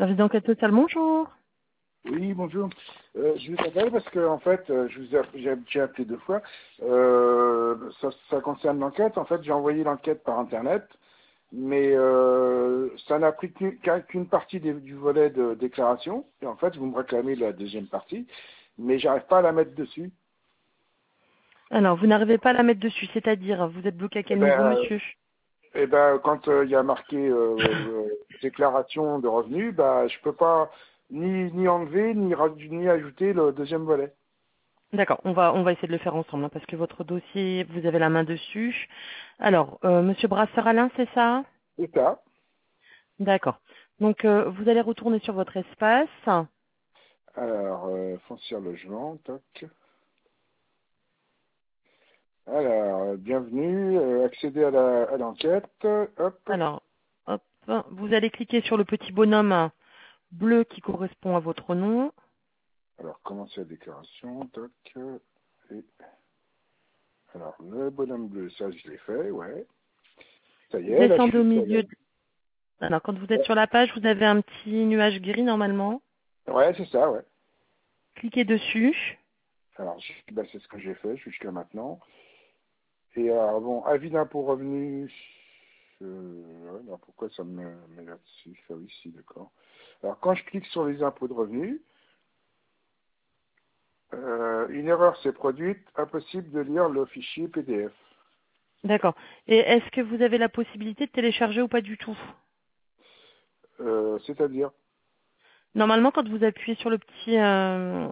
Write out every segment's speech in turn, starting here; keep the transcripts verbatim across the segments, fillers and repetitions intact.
Service d'enquête totale, bonjour. Oui, bonjour. Euh, je vous appelle parce que en fait, euh, je vous ai, j'ai, j'ai appelé deux fois. Euh, ça, ça concerne l'enquête. En fait, j'ai envoyé l'enquête par internet, mais euh, ça n'a pris qu'une, qu'une partie des, du volet de déclaration. Et en fait, vous me réclamez la deuxième partie, mais j'arrive pas à la mettre dessus. Alors, vous n'arrivez pas à la mettre dessus, c'est-à-dire, vous êtes bloqué à Eh quel niveau, ben, monsieur? eh ben, quand euh, il y a marqué euh, euh, déclaration de revenus, bah, je peux pas ni, ni enlever ni, raj- ni ajouter le deuxième volet. D'accord, on va, on va essayer de le faire ensemble, hein, parce que votre dossier, vous avez la main dessus. Alors, euh, monsieur Brasseur-Alain, c'est ça? C'est ça. D'accord. Donc, euh, vous allez retourner sur votre espace. Alors, euh, foncière logement, toc. Alors, euh, bienvenue, euh, accéder à la, à l'enquête, hop. Alors, hop, vous allez cliquer sur le petit bonhomme bleu qui correspond à votre nom. Alors, commencer la déclaration, toc. Et, alors, le bonhomme bleu, ça je l'ai fait, ouais. Ça y est, là je Descendez au suis sur milieu. le... de- Alors, quand vous êtes sur la page, vous avez un petit nuage gris normalement. Ouais, c'est ça, ouais. Cliquez dessus. Alors, je- bah, c'est ce que j'ai fait jusqu'à maintenant. Et alors, bon, avis d'impôt revenu, euh, ouais, alors pourquoi ça me met là-dessus? Ah oui, si, d'accord. Alors, quand je clique sur les impôts de revenus, Euh, une erreur s'est produite, impossible de lire le fichier P D F. D'accord. Et est-ce que vous avez la possibilité de télécharger ou pas du tout? Euh, c'est-à-dire, Normalement, quand vous appuyez sur le petit... euh,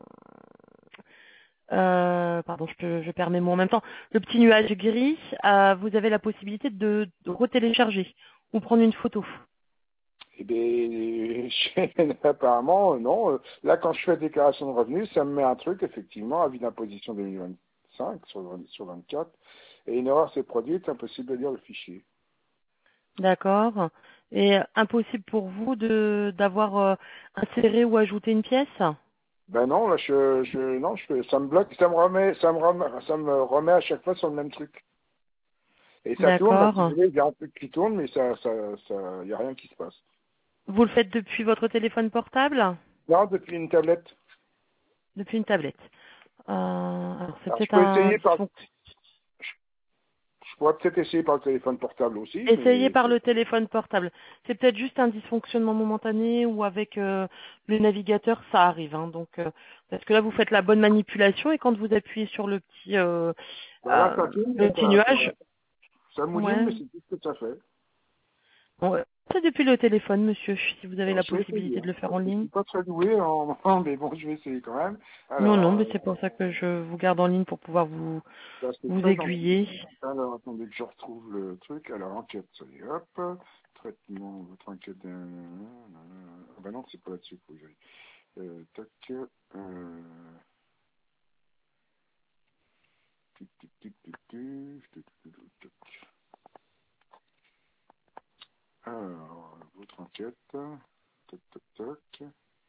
euh, pardon, je, peux- je perds mes mots en même temps. Le petit nuage gris, euh, vous avez la possibilité de, de retélécharger ou prendre une photo. eh bien, apparemment, non. Là, quand je fais déclaration de revenus, ça me met un truc, effectivement, avis d'imposition deux mille vingt-cinq sur, sur vingt-quatre, et une erreur s'est produite, impossible de lire le fichier. D'accord. Et impossible pour vous de d'avoir euh, inséré ou ajouté une pièce? Ben non, là, je, je, non, je, ça me bloque, ça me remet, ça me remet, ça me remet à chaque fois sur le même truc. Et ça tourne, là, si vous D'accord. voulez, il y a un truc qui tourne, mais ça, ça, ça, il y a rien qui se passe. Vous le faites depuis votre téléphone portable? Non, depuis une tablette. Depuis une tablette. Euh, alors c'est Alors, je peut-être peux un essayer par, dysfon- je pourrais peut-être essayer par le téléphone portable aussi, Essayez mais par le téléphone portable. C'est peut-être juste un dysfonctionnement momentané ou avec euh, le navigateur, ça arrive. Hein, donc, euh, parce que là, vous faites la bonne manipulation et quand vous appuyez sur le petit, euh, ben là, euh, ça tourne, le mais petit ça, ça, nuage, ça mouline, ouais. mais c'est tout ce que ça fait. Bon, ouais. C'est depuis le téléphone, monsieur, si vous avez Alors, la je vais essayer, possibilité de hein, le faire parce en que je ligne. suis pas très doué en, en- mais bon, je vais essayer quand même. Non, non, Alors, mais euh, c'est pour ça que je vous garde en ligne pour pouvoir vous ça, c'est vous très gentil. aiguiller. Alors, attendez que je retrouve le truc. Alors, enquête, ça y est, hop. Traitement, votre enquête d'un... Ah ben non, c'est pas là-dessus qu'il faut que j'aille. Euh, tac, euh... tic, tic, tic, tic, tic, tic, tic, tic, tic. Alors, votre enquête, tac, tac, tac.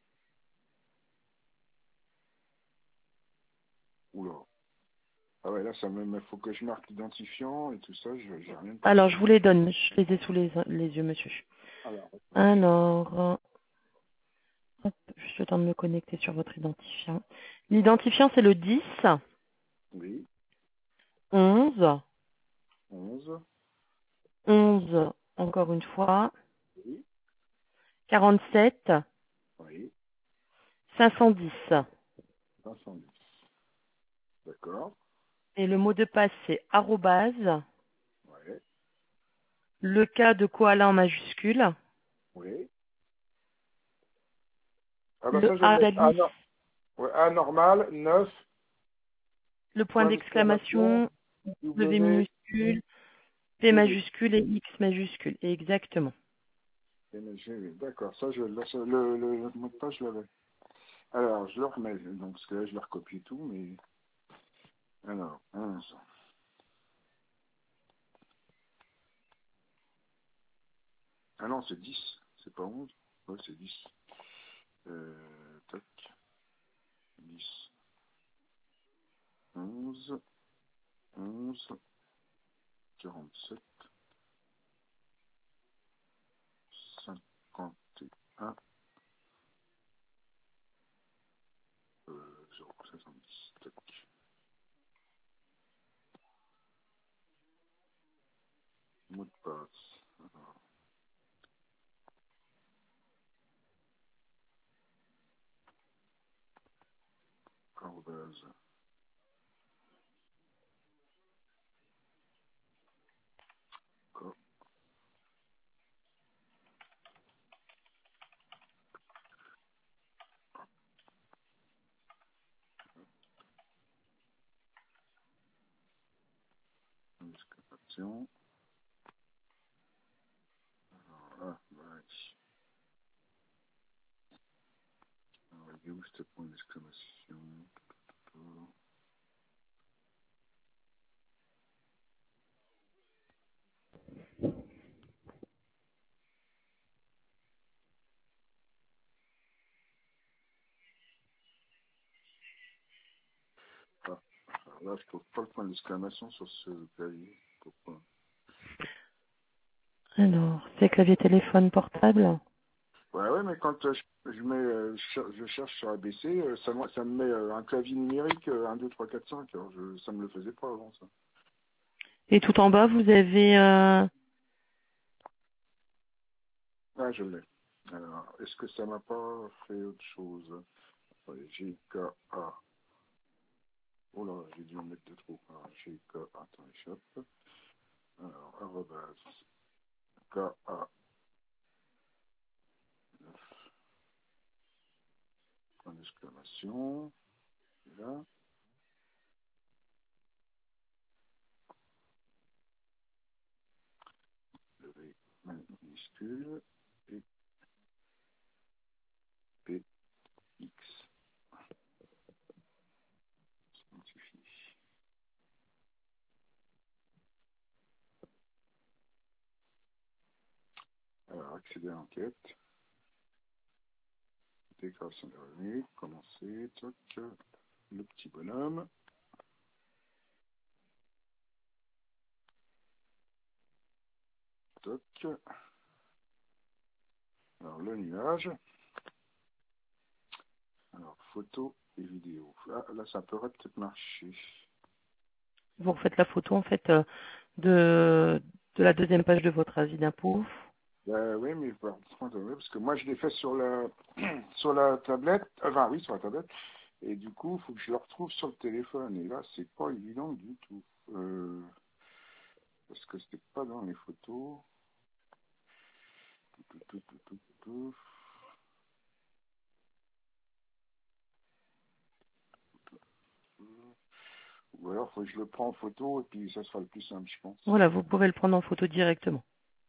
Oula. Ah ouais, là, ça me, faut que je marque l'identifiant et tout ça, je j'ai rien de tout Alors, ça. je vous les donne. Je les ai sous les, les yeux, monsieur. Alors, Alors, hop, juste le temps de me connecter sur votre identifiant. L'identifiant, c'est le dix, oui, onze, onze, onze, encore une fois, oui, quarante-sept, oui, cinq cent dix. cinq cent dix. D'accord, Et le mot de passe, c'est arrobase, ouais, le cas de koala en majuscule, oui. Ah bah le ça, je A l'ai. Ah d'Alice, non, ouais, A normal, neuf, le point point d'exclamation, d'exclamation, W W, minuscule, P G V. majuscule et X majuscule. Exactement. G V, d'accord, ça, je, là, ça, le, le, le mot de passe, je l'avais. Alors, je le remets, donc, parce que là, je vais recopier tout, mais... Alors, onze. Ah non, c'est dix, c'est pas onze. Ouais, c'est dix. Euh, tac, dix, onze, onze, quarante-sept, cinquante et un, mot de passe. Alors, arrobase. Co- Exclamation. Alors là, ouais. Alors, il est où ce point d'exclamation? Ah, alors là, je trouve pas le point d'exclamation sur ce clavier. Pourquoi? Alors, c'est clavier téléphone portable. Ouais, ouais, mais quand euh, je, je mets, euh, je, cher- je cherche sur A B C, euh, ça, me- ça me met euh, un clavier numérique, euh, un, deux, trois, quatre, cinq. Alors, je, ça me le faisait pas avant, ça. Et tout en bas, vous avez... euh, Ah, je l'ai. Alors, est-ce que ça m'a pas fait autre chose? Attendez, G K A. Oh là, j'ai dû en mettre de trop. Alors, G K A, attendez, shop. Alors, arrobase, K A, point d'exclamation. Et là, le V minuscule et P X. Ça suffit. Alors, accéder à l'enquête. Déclaration des revenus. Commencer. Toc. Le petit bonhomme. Toc. Alors, le nuage. Alors, photo et vidéo. Ah, là, ça pourrait peut-être marcher. Vous refaites la photo, en fait, euh, de, de la deuxième page de votre avis d'impôt. Euh, oui, mais par contre, ouais, parce que moi, je l'ai fait sur la, sur la tablette. Enfin, oui, sur la tablette. Et du coup, il faut que je le retrouve sur le téléphone. Et là, c'est pas évident du tout. Euh, parce que c'est pas dans les photos. Tout, tout, tout, tout, tout, tout. Ou alors, faut que je le prends en photo et puis ça sera le plus simple, je pense. Voilà, vous pouvez le prendre en photo directement.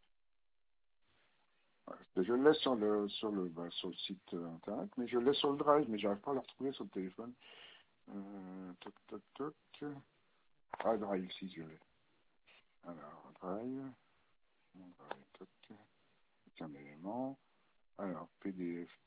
Ouais, parce que je le laisse sur le, sur le, bah, sur le site euh, internet, mais je le laisse sur le drive, mais j'arrive pas à le retrouver sur le téléphone. Euh, toc, toc, toc. Ah, drive, si, je l'ai. Alors, drive. drive toc. C'est un élément. Alors, P D F.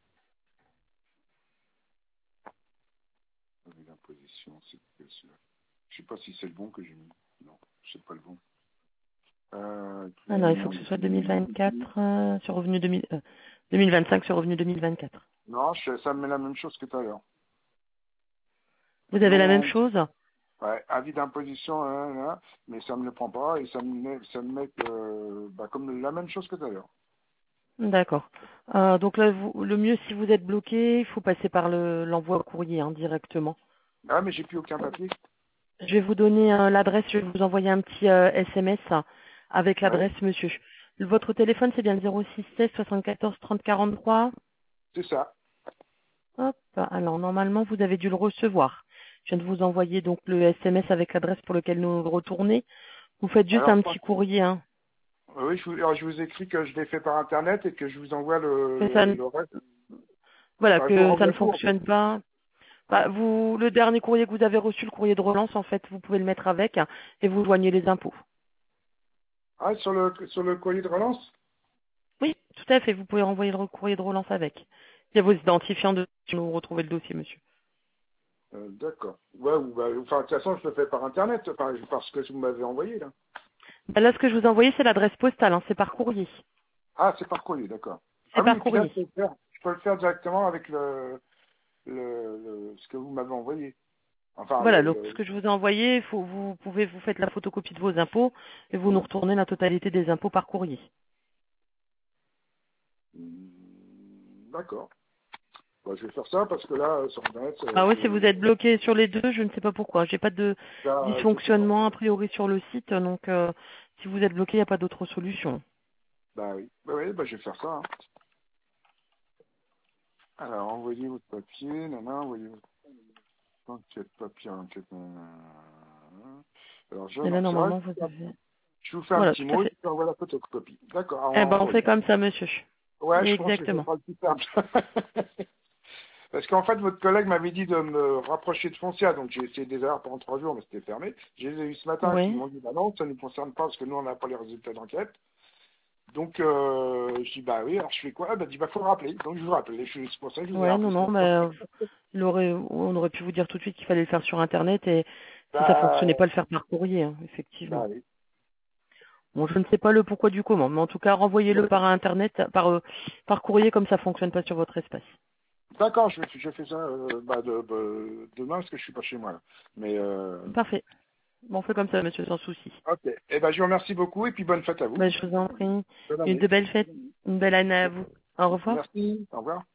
Avec l'imposition, c'est que celui-là. Je sais pas si c'est le bon que j'ai mis. Non, c'est pas le bon. Euh, Alors, il faut que ce soit deux mille vingt-quatre euh, sur revenu deux mille, euh, deux mille vingt-cinq sur revenu deux mille vingt-quatre. non, je- ça me met la même chose que tout à l'heure. Vous avez la même Non, chose? ouais, avis d'imposition, hein, là, mais ça me le prend pas et ça me met, ça me met euh, bah, comme la même chose que tout à l'heure. D'accord. Euh, donc là, vous, le mieux, si vous êtes bloqué, il faut passer par le- l'envoi courrier hein, directement. Ah, mais j'ai plus aucun papier. Je vais vous donner euh, l'adresse, je vais vous envoyer un petit euh, S M S hein, avec Ouais, l'adresse, monsieur. Votre téléphone, c'est bien le zéro six seize soixante-quatorze trente quarante-trois. c'est ça. Hop, alors normalement, vous avez dû le recevoir. Je viens de vous envoyer donc le S M S avec l'adresse pour lequel nous le retournez. Vous faites juste Alors, un par- petit courrier. Hein. oui, je vous, alors, je vous écris que je l'ai fait par internet et que je vous envoie le, Que ça, le, ne- le reste. voilà, Enfin, je vous que ça renvoie ne tout en fait. fonctionne pas. Bah, vous, le dernier courrier que vous avez reçu, le courrier de relance, en fait, vous pouvez le mettre avec hein, et vous joignez les impôts. Ah, sur le, sur le courrier de relance. Oui, tout à fait. Vous pouvez renvoyer le courrier de relance avec. Il y a vos identifiants de nous retrouver le dossier, monsieur. Euh, D'accord. Ouais, ou, bah, enfin, de toute façon, je le fais par internet, enfin, parce que vous m'avez envoyé là. Bah, là, ce que je vous ai envoyé, c'est l'adresse postale. Hein, c'est par courrier. Ah, c'est par courrier, d'accord. C'est Ah oui, et par puis là, courrier. je peux le faire, je peux le faire directement avec le, le, le- ce que vous m'avez envoyé. Enfin, Voilà, le, donc ce le... que je vous ai envoyé, il faut, vous pouvez vous faites la photocopie de vos impôts et vous nous retournez la totalité des impôts par courrier. Hmm, d'accord. Bah, je vais faire ça parce que là, euh, sur Internet, Ah euh, oui, si vous je... êtes bloqué sur les deux, je ne sais pas pourquoi. J'ai pas de Là, je sais pas. dysfonctionnement a priori sur le site, donc euh, si vous êtes bloqué, il n'y a pas d'autre solution. Bah oui. Bah oui, bah je vais faire ça. Hein. Alors, envoyez votre papier, nana, envoyez votre enquête papier, enquête. nanana. Alors, je Et là, note ça. normalement, vous avez... Je vous fais un Voilà, petit tout à mot et fait. je vous envoie la photocopie. D'accord, à Eh ben, on fait envoyer. comme ça, monsieur. Ouais, je pense que ce Exactement. sera le plus simple. Parce qu'en fait, votre collègue m'avait dit de me rapprocher de Foncia, donc j'ai essayé des heures pendant trois jours, mais c'était fermé. Je les ai eu ce matin qui Oui. m'ont dit, bah non, ça ne nous concerne pas parce que nous, on n'a pas les résultats d'enquête. Donc, euh, je dis, bah oui, alors je fais quoi? Elle m'a dit, bah faut me rappeler. Donc, je vous rappelle. Et je- C'est pour ça que je vous ai Ouais, non, rappelé ce non, matin. bah, il aurait, on aurait pu vous dire tout de suite qu'il fallait le faire sur Internet et si ça Bah, fonctionnait pas, le faire par courrier, hein, effectivement. bah oui. Bon, je ne sais pas le pourquoi du comment, mais en tout cas, renvoyez-le par Internet, par, euh, par courrier, comme ça fonctionne pas sur votre espace. D'accord, je, je fais ça euh, bah, de, de- demain parce que je suis pas chez moi. Là. Mais, euh, Parfait. Bon, on fait comme ça, monsieur, sans souci. ok. Eh ben, je vous remercie beaucoup et puis bonne fête à vous. Bah, je vous en prie. Bonne Une année. de belles fêtes, une belle année à vous. Au revoir. Merci. Au revoir.